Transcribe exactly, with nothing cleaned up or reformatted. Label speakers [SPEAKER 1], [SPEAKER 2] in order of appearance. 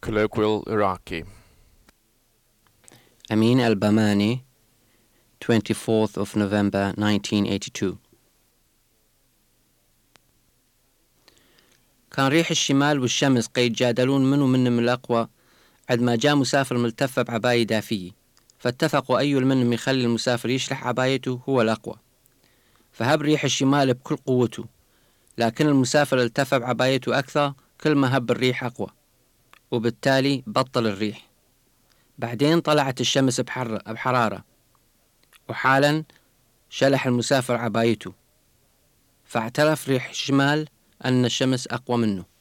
[SPEAKER 1] Colloquial Iraqi.
[SPEAKER 2] Amin al-Bamani, twenty-fourth of November nineteen eighty-two. كان ريح الشمال والشمس قيتجادلون منو منهم الأقوى عد ما جاء مسافر ملتفة بعباية دافية، فاتفقوا أي منهم يخلي المسافر يشلح عبايته هو الأقوى، فهب ريح الشمال بكل قوته، لكن المسافر التفى بعبايته أكثر كل ما هب الريح أقوى، وبالتالي بطل الريح. بعدين طلعت الشمس بحر بحرارة، وحالا شلح المسافر عبايته، فاعترف ريح الشمال أن الشمس أقوى منه.